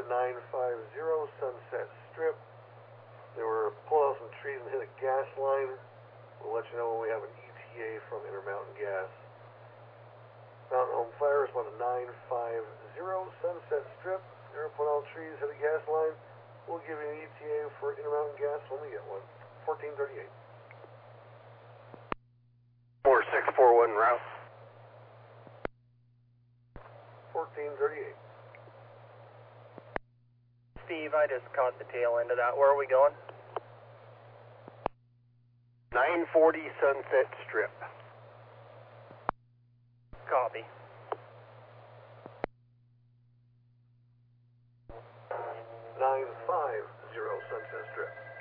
to 950 Sunset Strip. They were pulling out some trees and hit a gas line. We'll let you know when we have an ETA from Intermountain Gas. Mountain Home Fire responded to 950 Sunset Strip. They were pulling out trees, hit a gas line. We'll give you an ETA for Intermountain Gas when we get one. 1438. 4641 route. 1438. Steve, I just caught the tail end of that. Where are we going? 940 Sunset Strip. Copy. 950 Sunset Strip.